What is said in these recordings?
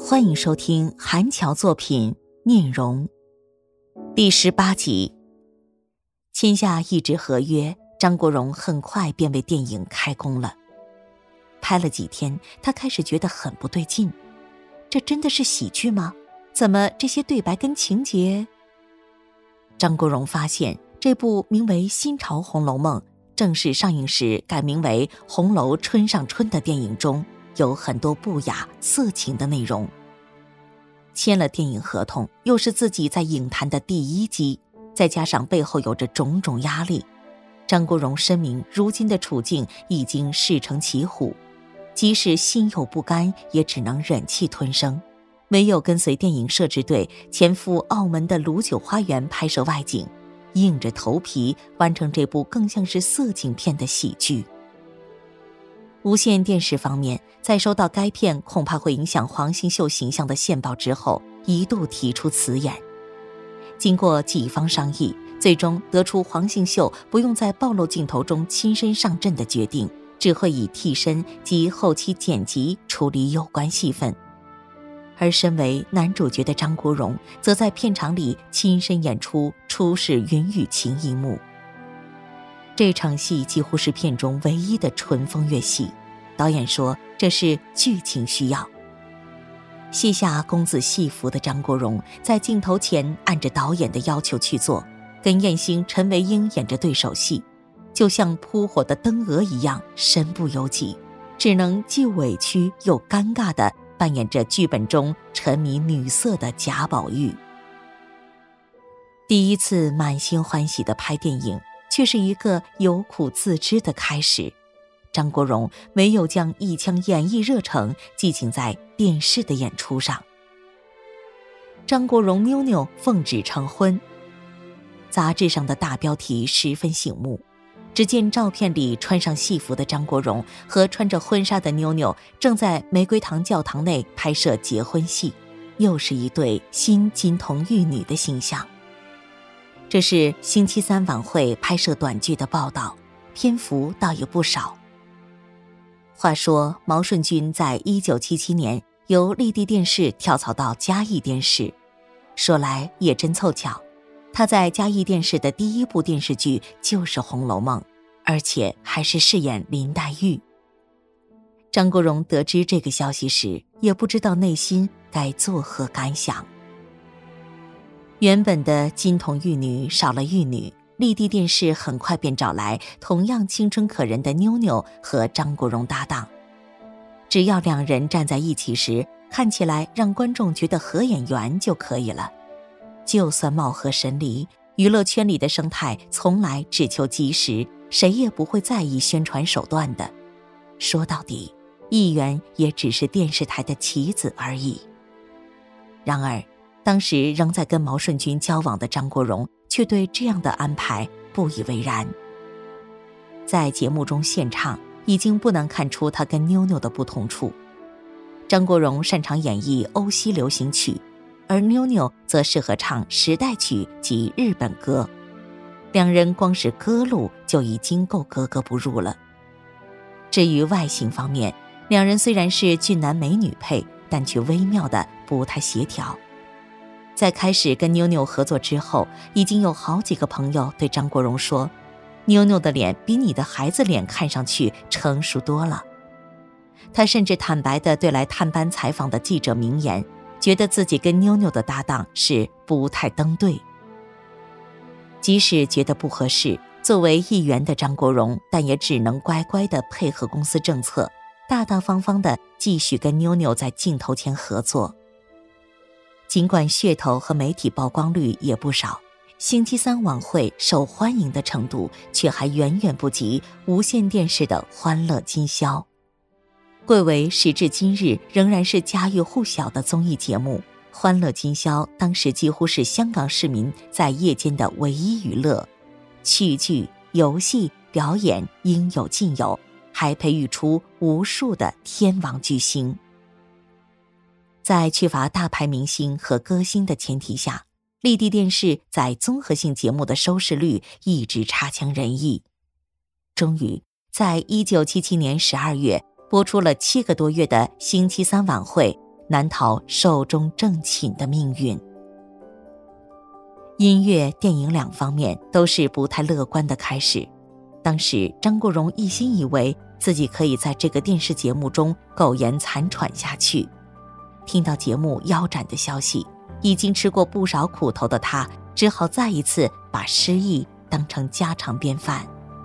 欢迎收听韩乔作品《念容》第18集。签下一纸合约，张国荣很快便为电影开工了。拍了几天，他开始觉得很不对劲，这真的是喜剧吗？怎么这些对白跟情节……张国荣发现这部名为《新潮红楼梦》正式上映时改名为《红楼春上春》的电影中有很多不雅色情的内容。签了电影合同，又是自己在影坛的第一击，再加上背后有着种种压力，张国荣深明如今的处境已经势成骑虎，即使心有不甘，也只能忍气吞声，唯有跟随电影摄制队前赴澳门的鲁酒花园拍摄外景，硬着头皮完成这部更像是色情片的喜剧。无线电视方面，在收到该片恐怕会影响黄杏秀形象的线报之后，一度提出辞演。经过几方商议，最终得出黄杏秀不用在暴露镜头中亲身上阵的决定，只会以替身及后期剪辑处理有关戏份。而身为男主角的张国荣，则在片场里亲身演出初试云雨情一幕。这场戏几乎是片中唯一的纯风月戏，导演说这是剧情需要。卸下公子戏服的张国荣在镜头前按着导演的要求去做，跟艳星陈维英演着对手戏，就像扑火的灯蛾一样身不由己，只能既委屈又尴尬地扮演着剧本中沉迷女色的贾宝玉。第一次满心欢喜地拍电影，却是一个有苦自知的开始。张国荣没有将一腔演绎热诚寄情在电视的演出上。张国荣妞妞奉旨成婚，杂志上的大标题十分醒目。只见照片里穿上戏服的张国荣和穿着婚纱的妞妞正在玫瑰堂教堂内拍摄结婚戏，又是一对新金童玉女的形象。这是星期三晚会拍摄短剧的报道，篇幅倒也不少。话说毛舜筠在1977年由丽的电视跳槽到嘉义电视，说来也真凑巧，他在嘉义电视的第一部电视剧就是《红楼梦》，而且还是饰演林黛玉。张国荣得知这个消息时，也不知道内心该作何感想。原本的金童玉女少了玉女，丽的电视很快便找来同样青春可人的妞妞和张国荣搭档，只要两人站在一起时，看起来让观众觉得合眼缘就可以了。就算貌合神离，娱乐圈里的生态从来只求及时，谁也不会在意宣传手段的。说到底，艺员也只是电视台的棋子而已。然而当时仍在跟毛舜筠交往的张国荣却对这样的安排不以为然。在节目中献唱，已经不难看出他跟妞妞的不同处。张国荣擅长演绎欧西流行曲，而妞妞则适合唱时代曲及日本歌，两人光是歌路就已经够格格不入了。至于外形方面，两人虽然是俊男美女配，但却微妙的不太协调。在开始跟妞妞合作之后，已经有好几个朋友对张国荣说，妞妞的脸比你的孩子脸看上去成熟多了。他甚至坦白地对来探班采访的记者明言，觉得自己跟妞妞的搭档是不太登对。即使觉得不合适，作为艺员的张国荣但也只能乖乖地配合公司政策，大大方方地继续跟妞妞在镜头前合作。尽管噱头和媒体曝光率也不少，星期三晚会受欢迎的程度却还远远不及无线电视的欢乐今宵。贵为时至今日仍然是家喻户晓的综艺节目，欢乐今宵当时几乎是香港市民在夜间的唯一娱乐，趣剧、游戏、表演应有尽有，还培育出无数的天王巨星。在缺乏大牌明星和歌星的前提下，丽的电视在综合性节目的收视率一直差强人意。终于在1977年12月播出了7个多月的星期三晚会难逃寿终正寝的命运。音乐、电影两方面都是不太乐观的开始。当时张国荣一心以为自己可以在这个电视节目中苟延残喘下去。听到节目腰斩的消息，已经吃过不少苦头的他，只好再一次把失意当成家常便饭。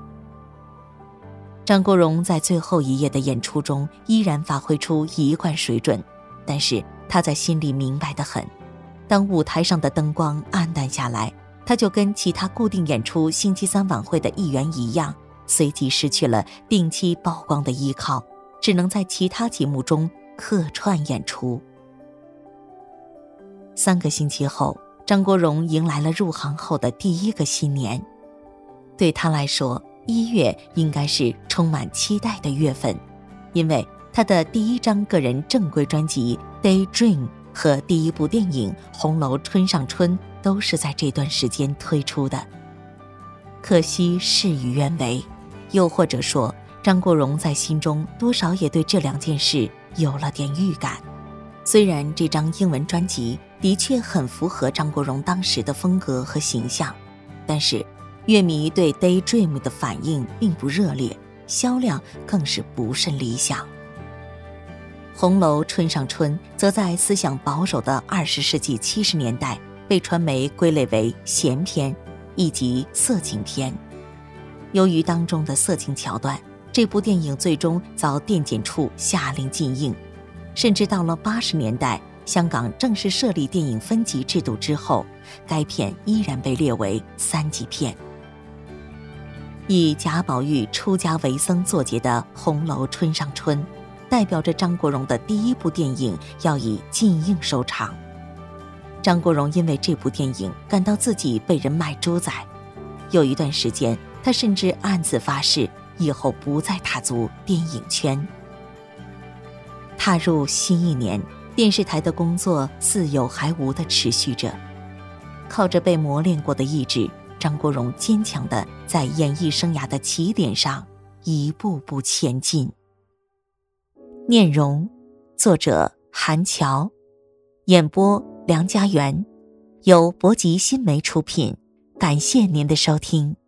张国荣在最后一夜的演出中依然发挥出一贯水准，但是他在心里明白得很，当舞台上的灯光暗淡下来，他就跟其他固定演出星期三晚会的艺员一样，随即失去了定期曝光的依靠，只能在其他节目中客串演出。3个星期后，张国荣迎来了入行后的第一个新年。对他来说，1月应该是充满期待的月份，因为他的第一张个人正规专辑《Daydream》和第一部电影《红楼春上春》都是在这段时间推出的。可惜事与愿违，又或者说张国荣在心中多少也对这2件事有了点预感。虽然这张英文专辑的确很符合张国荣当时的风格和形象，但是乐迷对 Daydream 的反应并不热烈，销量更是不甚理想。红楼春上春则在思想保守的20世纪70年代被传媒归类为闲篇以及色情片。由于当中的色情桥段，这部电影最终遭电检处下令禁映，甚至到了80年代，香港正式设立电影分级制度之后，该片依然被列为3级片。以贾宝玉出家为僧作结的《红楼春上春》，代表着张国荣的第一部电影要以禁映收场。张国荣因为这部电影感到自己被人卖猪仔，有一段时间他甚至暗自发誓以后不再踏足电影圈。踏入新一年，电视台的工作似有还无地持续着，靠着被磨练过的意志，张国荣坚强地在演艺生涯的起点上一步步前进。念容，作者韩乔，演播梁家园，由博吉新媒出品，感谢您的收听。